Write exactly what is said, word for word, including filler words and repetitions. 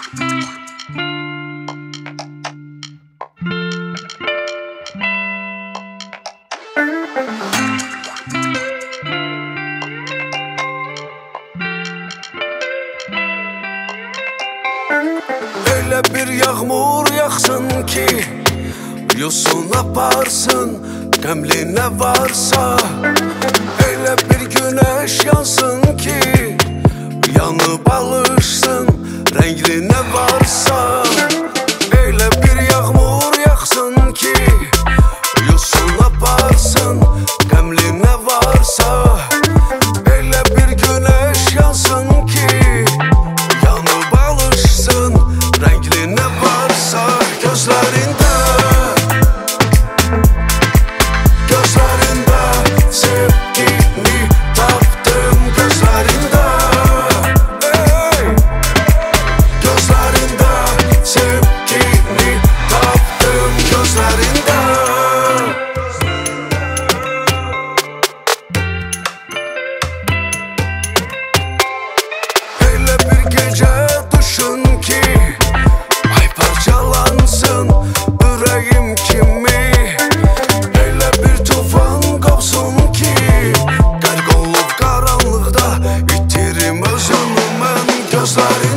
Elə bir yağmur yağsın ki yusun aparsın qəmli nə varsa. Elə bir güneş yansın ki yanıb alışsın rəngli nə varsa. Elə bir yağmur yağsın ki yusun aparsın qəmli nə varsa. Elə bir güneş yansın ki yanıb alışsın rəngli nə varsa. Gözlərində, gözlərində sevgini tapdım. Gözlərində, hey, gözlərində sevgini tapdım. Gözlərində. Elə bir gecə düşün ki ay parçalansın ürəyim kimi. Elə bir tufan qopsun ki qərq olub qaranlıqda itirim özümü mən. Gözlərin